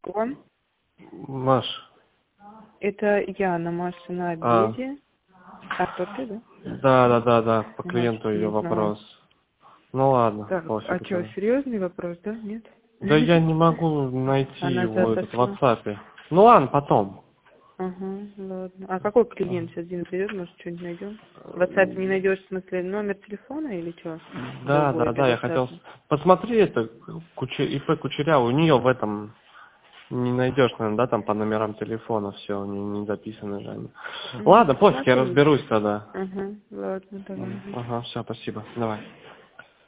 Он? Маш. Это Яна, Маша на обеде. А кто ты, да? Да. По клиенту ее вопрос. Ну ладно. Так, а что, серьезный вопрос, да? Нет? Да я не могу найти Она его в отошла. WhatsApp. Ну ладно, потом. Ага, ладно. А какой клиент сейчас Дина придет, может, что-нибудь найдем? В WhatsApp не найдешь, в смысле, номер телефона или что? Да, я хотел... Посмотри это, ИП Кучерява, у нее в этом... Не найдешь, наверное, да, там по номерам телефона все, не записаны же они. Ладно, пофиг, я разберусь тогда. Ага, ладно, давай. Ага, все, спасибо, давай.